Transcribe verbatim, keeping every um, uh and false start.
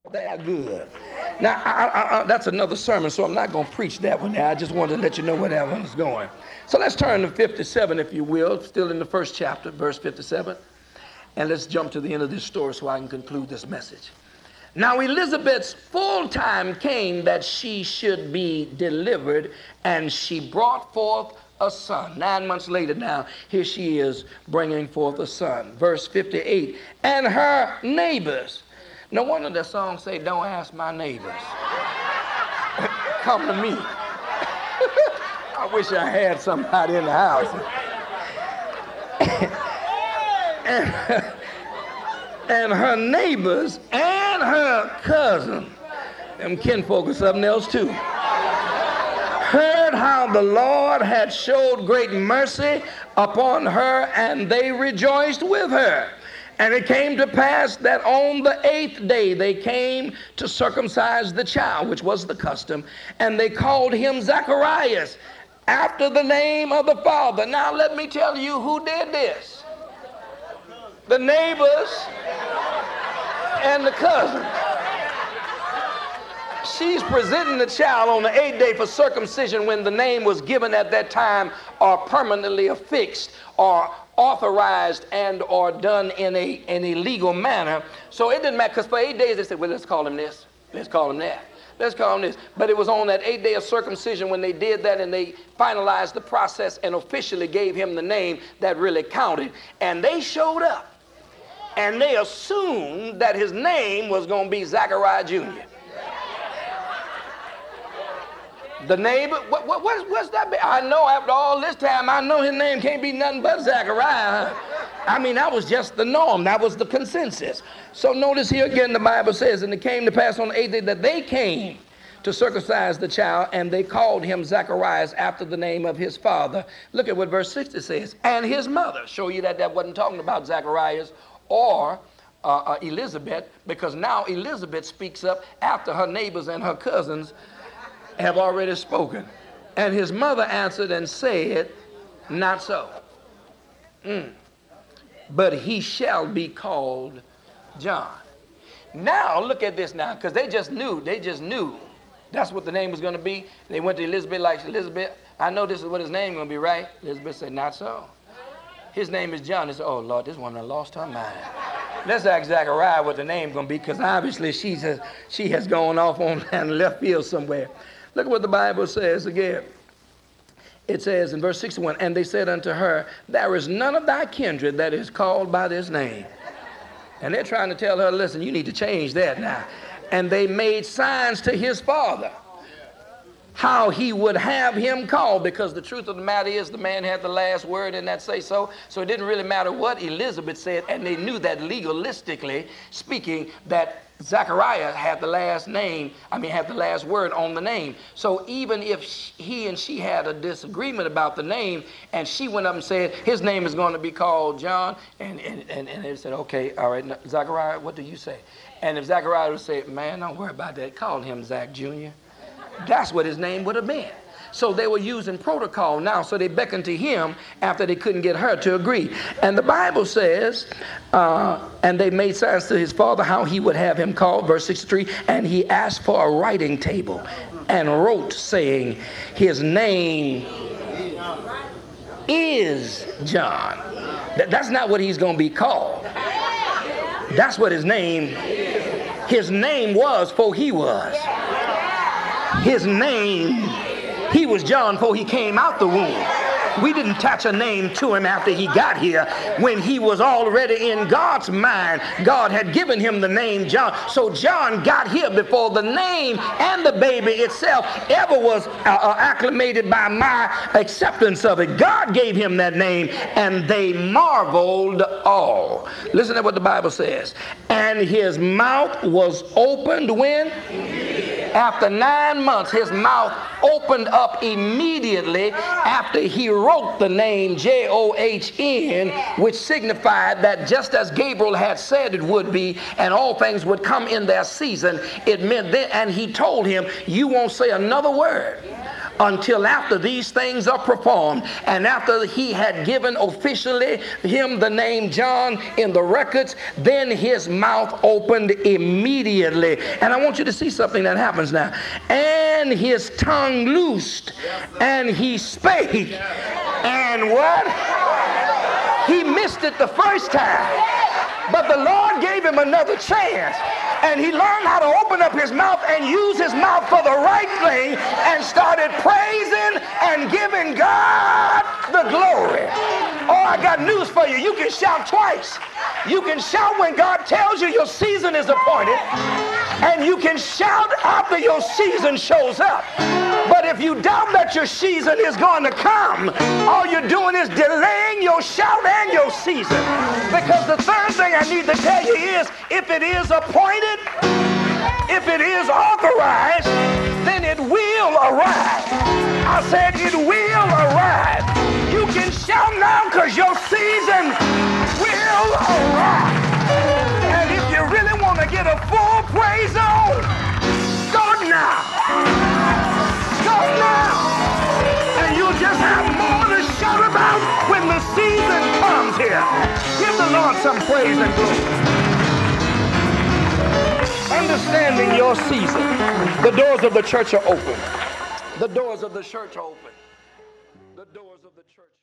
They're good. Now, I, I, I, that's another sermon, so I'm not going to preach that one now. I just wanted to let you know where that one's going. So let's turn to fifty-seven, if you will, still in the first chapter, verse fifty-seven. And let's jump to the end of this story so I can conclude this message. Now, Elizabeth's full time came that she should be delivered, and she brought forth a son. Nine months later now, here she is bringing forth a son. Verse fifty-eight, and her neighbors. No wonder the song say, don't ask my neighbors. Come to me. I wish I had somebody in the house. and, and her neighbors and her cousin, them kinfolk or something else too, heard how the Lord had showed great mercy upon her, and they rejoiced with her. And it came to pass that on the eighth day they came to circumcise the child, which was the custom, and they called him Zacharias, after the name of the father. Now let me tell you who did this. The neighbors and the cousin. She's presenting the child on the eighth day for circumcision when the name was given at that time or permanently affixed or authorized and or done in a in a legal manner. So it didn't matter, because for eight days they said, well, let's call him this, let's call him that, let's call him this. But it was on that eighth day of circumcision when they did that and they finalized the process and officially gave him the name that really counted. And they showed up and they assumed that his name was going to be Zachariah Junior The neighbor, what, what, what's, what's that? I know after all this time, I know his name can't be nothing but Zachariah. I mean, that was just the norm. That was the consensus. So notice here again, the Bible says, and it came to pass on the eighth day that they came to circumcise the child, and they called him Zacharias after the name of his father. Look at what verse sixty says. And his mother. Show you that that wasn't talking about Zacharias or uh, uh, Elizabeth, because now Elizabeth speaks up after her neighbors and her cousins have already spoken. And his mother answered and said, not so. Mm. But he shall be called John. Now look at this now, because they just knew, they just knew that's what the name was going to be. They went to Elizabeth like, Elizabeth, I know this is what his name is going to be, right? Elizabeth said, not so. His name is John. They said, oh Lord, this woman lost her mind. Let's ask Zachariah what the name's going to be, because obviously she's a, she has gone off on the left field somewhere. Look at what the Bible says again. It says in verse sixty-one, and they said unto her, there is none of thy kindred that is called by this name. And they're trying to tell her, listen, you need to change that now. And they made signs to his father, how he would have him called, because the truth of the matter is the man had the last word in that say so. So it didn't really matter what Elizabeth said, and they knew that legalistically speaking, that Zachariah had the last name, I mean, had the last word on the name. So even if he and she had a disagreement about the name, and she went up and said, his name is going to be called John, and, and, and, and they said, okay, all right, Zachariah, what do you say? And if Zachariah would say, man, don't worry about that, call him Zach Junior That's what his name would have been. So they were using protocol now, so they beckoned to him after they couldn't get her to agree. And the Bible says, uh, and they made signs to his father how he would have him called, verse sixty-three, and he asked for a writing table and wrote, saying, his name is John. Th- that's not what he's going to be called. That's what his name, his name was before he was. His name, he was John before he came out the womb. We didn't attach a name to him after he got here. When he was already in God's mind, God had given him the name John. So John got here before the name and the baby itself ever was uh, uh, acclimated by my acceptance of it. God gave him that name, and they marveled all. Listen to what the Bible says. And his mouth was opened when? After nine months, his mouth opened up immediately after he wrote the name J O H N, which signified that just as Gabriel had said it would be, and all things would come in their season, it meant that, and he told him, you won't say another word until after these things are performed, and after he had given officially him the name John in the records, then his mouth opened immediately. And I want you to see something that happens now. And his tongue loosed, and he spake. And what? He missed it the first time, but the Lord gave him another chance. And he learned how to open up his mouth and use his mouth for the right thing, and started praising and giving God the glory. Oh, I got news for you. You can shout twice. You can shout when God tells you your season is appointed, and you can shout after your season shows up. But if you doubt that your season is going to come, all you're doing is delaying your shout and your season. Because the third thing I need to tell you is, if it is appointed, if it is authorized, then it will arrive. I said it will arrive. You can shout now because your season will arrive. And if you really want to get a full praise on, start now. Start now. And you'll just have more to shout about when the season comes here. Give the Lord some praise and glory. Understanding your season. The doors of the church are open. The doors of the church are open. The doors of the church.